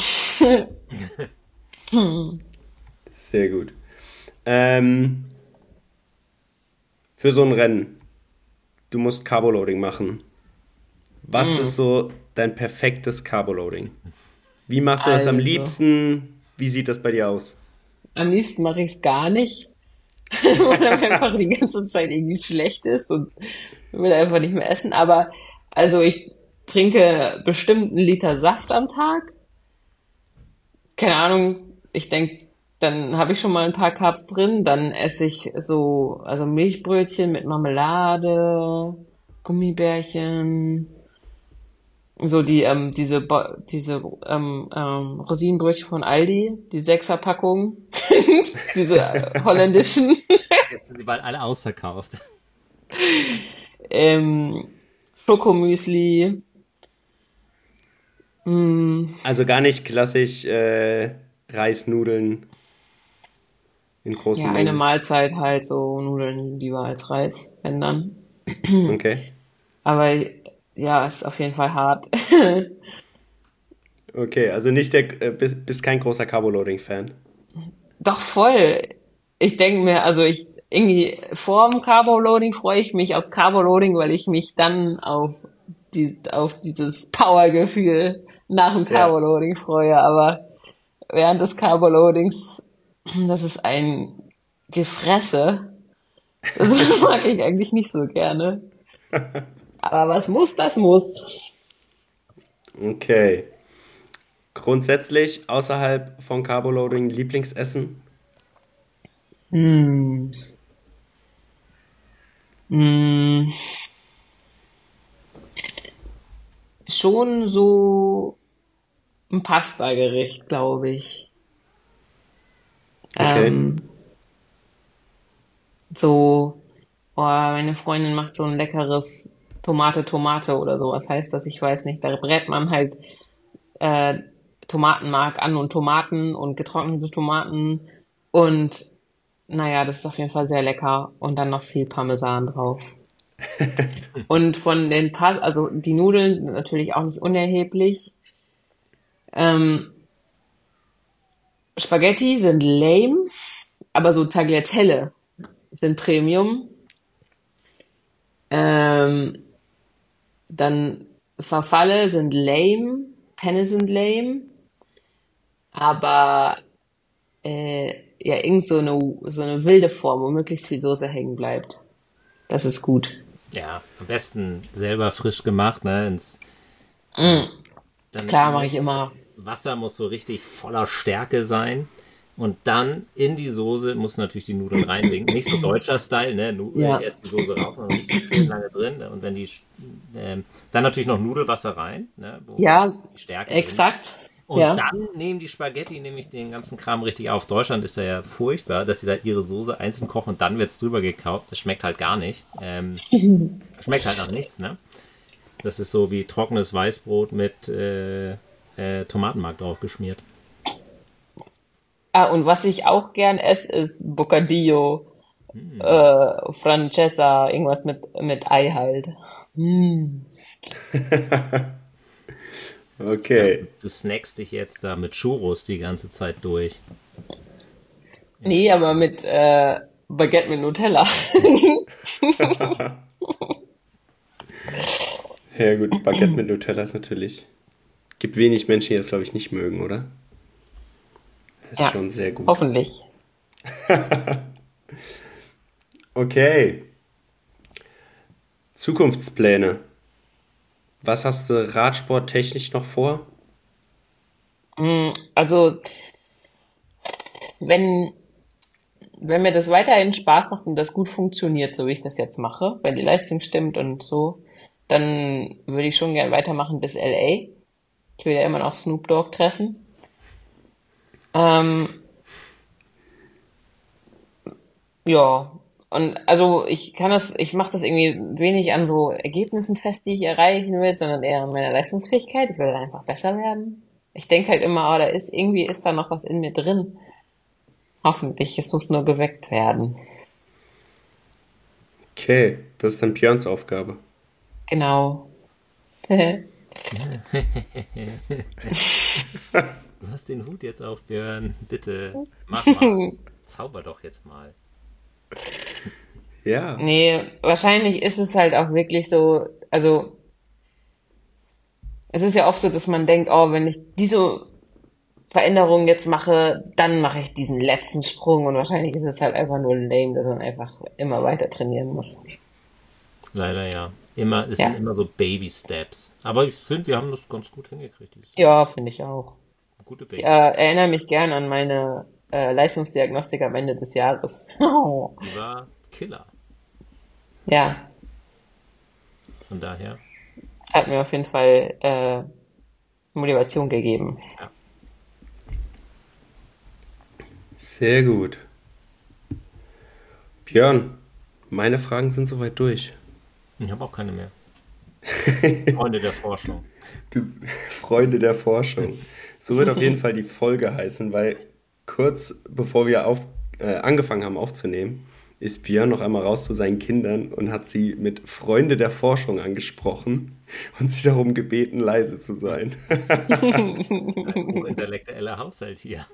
Sehr gut. Ähm, für so ein Rennen, du musst Carboloading machen. Was ist so dein perfektes Carboloading? Wie machst du das am also, liebsten? Wie sieht das bei dir aus? am liebsten mache ich es gar nicht, weil er einfach die ganze Zeit irgendwie schlecht ist und will einfach nicht mehr essen. Aber also ich trinke bestimmt einen Liter Saft am Tag. Keine Ahnung, ich denke, dann habe ich schon mal ein paar Carbs drin. Dann esse ich so, also Milchbrötchen mit Marmelade, Gummibärchen, so die, ähm, diese, Bo- diese ähm, ähm, Rosinenbrötchen von Aldi, die Sechserpackung, diese äh, holländischen, Die waren alle ausverkauft. ähm, Schokomüsli, mm, Also gar nicht klassisch äh, Reisnudeln in großen ja, eine Mengen. Mahlzeit halt, so Nudeln lieber als Reis, wenn dann. Okay. Aber ja, ist auf jeden Fall hart. Okay, also nicht der, äh, bist, bist kein großer Carboloading-Fan. Doch voll. Ich denke mir, also ich irgendwie vor dem Carboloading freue ich mich aufs Carboloading, weil ich mich dann auf die auf dieses Powergefühl nach dem Ja. Carboloading freue. Aber während des Carboloadings, das ist ein Gefresse. Das mag ich eigentlich nicht so gerne. Aber was muss, das muss. Okay. Grundsätzlich außerhalb von Carboloading Lieblingsessen? Mm. Mm. Schon so ein Pasta-Gericht, glaube ich. Okay. Ähm, so, oh, meine Freundin macht so ein leckeres Tomate, Tomate oder sowas heißt das, ich weiß nicht. Da brät man halt äh, Tomatenmark an und Tomaten und getrocknete Tomaten und naja, das ist auf jeden Fall sehr lecker und dann noch viel Parmesan drauf. Und von den Pas also die Nudeln sind natürlich auch nicht unerheblich. Ähm, Spaghetti sind lame, aber so Tagliatelle sind Premium. Ähm, dann Farfalle sind lame, Penne sind lame, aber äh, ja, irgend so eine, so eine wilde Form, wo möglichst viel Soße hängen bleibt. Das ist gut. Ja, am besten selber frisch gemacht, ne? Ins, Mm, dann klar, mache ich immer. Wasser muss so richtig voller Stärke sein. Und dann in die Soße muss natürlich die Nudeln reinlegen. Nicht so deutscher Style, ne? Nu Ja. äh, erst die Soße rauf und richtig schön lange drin. Und wenn die ähm, dann natürlich noch Nudelwasser rein, ne? Wo Ja, die Stärke drin ist. exakt. Und Ja. dann nehmen die Spaghetti nämlich den ganzen Kram richtig auf. Deutschland ist da ja furchtbar, dass sie da ihre Soße einzeln kochen und dann wird es drüber gekaut. Das schmeckt halt gar nicht. Ähm, schmeckt halt nach nichts, ne? Das ist so wie trockenes Weißbrot mit äh, äh, Tomatenmark drauf geschmiert. Ah, und was ich auch gern esse, ist Bocadillo, äh, Francesa, irgendwas mit, mit Ei halt. Okay. Du snackst dich jetzt da mit Churros die ganze Zeit durch. Nee, aber mit äh, Baguette mit Nutella. Ja gut, Baguette mit Nutella ist natürlich... Gibt wenig Menschen, die das, glaube ich, nicht mögen, oder? Das ist Ja, schon sehr gut. hoffentlich. Okay. Zukunftspläne. Was hast du radsporttechnisch noch vor? Also, wenn, wenn mir das weiterhin Spaß macht und das gut funktioniert, so wie ich das jetzt mache, wenn die Leistung stimmt und so, dann würde ich schon gern weitermachen bis L A. Ich will ja immer noch Snoop Dogg treffen. Ähm, ja, und also ich kann das, ich mache das irgendwie wenig an so Ergebnissen fest, die ich erreichen will, sondern eher an meiner Leistungsfähigkeit. Ich will einfach besser werden. Ich denke halt immer, oh, da ist irgendwie ist da noch was in mir drin. Hoffentlich, es muss nur geweckt werden. Okay, das ist dann Björns Aufgabe. Genau. Du hast den Hut jetzt auf, Björn. Bitte, mach mal. Zauber doch jetzt mal. Ja. Nee, wahrscheinlich ist es halt auch wirklich so, also es ist ja oft so, dass man denkt, oh, wenn ich diese Veränderung jetzt mache, dann mache ich diesen letzten Sprung und wahrscheinlich ist es halt einfach nur lame, dass man einfach immer weiter trainieren muss. Leider ja. Immer, es Ja. sind immer so Baby-Steps. Aber ich finde, wir haben das ganz gut hingekriegt. dieses Ja, finde ich auch. Gute Ich Baby. äh, erinnere mich gern an meine äh, Leistungsdiagnostik am Ende des Jahres. Oh. Die war Killer. Ja, Von daher, hat mir auf jeden Fall äh, Motivation gegeben. Sehr gut. Björn, meine Fragen sind soweit durch. ich habe auch keine mehr. Freunde der Forschung. Du, Freunde der Forschung. So wird auf jeden Fall die Folge heißen, weil kurz bevor wir auf, äh, angefangen haben aufzunehmen, ist Björn noch einmal raus zu seinen Kindern und hat sie mit Freunde der Forschung angesprochen und sie darum gebeten, leise zu sein. Ein hochintellektueller Haushalt hier.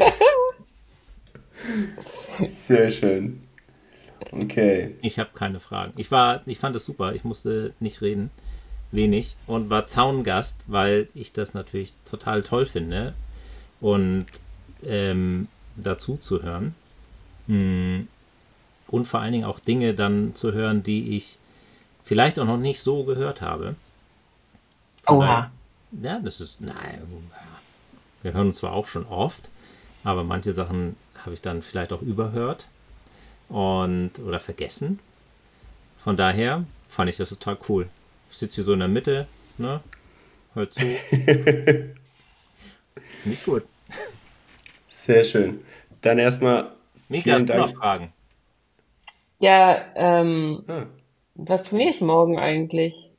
Sehr schön. Okay. Ich habe keine Fragen. Ich war, ich fand es super. Ich musste nicht reden, wenig und war Zaungast, weil ich das natürlich total toll finde und ähm, dazu zu hören Hm, und vor allen Dingen auch Dinge dann zu hören, die ich vielleicht auch noch nicht so gehört habe. Von Oha. daher, ja, das ist, nein, wir hören uns zwar auch schon oft, aber manche Sachen habe ich dann vielleicht auch überhört und oder vergessen. Von daher fand ich das total cool. Ich sitze hier so in der Mitte, ne? Hör zu. Finde ich gut. Sehr schön. Dann erstmal Mika, vielen hast du noch Dank. Fragen? Ja, ähm, Ah, was trainiere ich morgen eigentlich?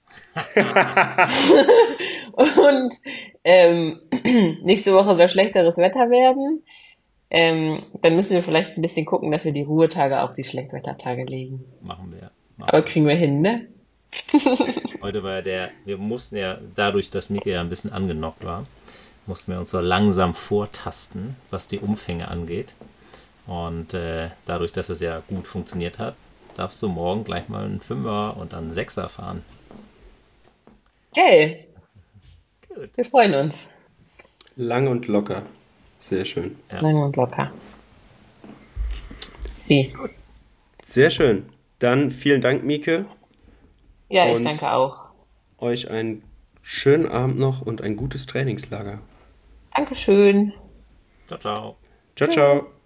Und ähm, nächste Woche soll schlechteres Wetter werden. Ähm, dann müssen wir vielleicht ein bisschen gucken, dass wir die Ruhetage auf die Schlechtwettertage legen. Machen wir. Aber kriegen wir hin, ne? Heute war ja der, wir mussten ja, dadurch, dass Mike ja ein bisschen angenockt war, mussten wir uns so langsam vortasten, was die Umfänge angeht. Und äh, dadurch, dass es ja gut funktioniert hat, darfst du morgen gleich mal einen Fünfer und dann einen Sechser fahren. Geil. Gut. Wir freuen uns. Lang und locker. Sehr schön. Ja. Lang und locker. Wie? Sehr schön. Dann vielen Dank, Mieke. Ja, ich Und- danke auch. Euch einen schönen Abend noch und ein gutes Trainingslager. Dankeschön. Ciao, ciao. Ciao, ciao.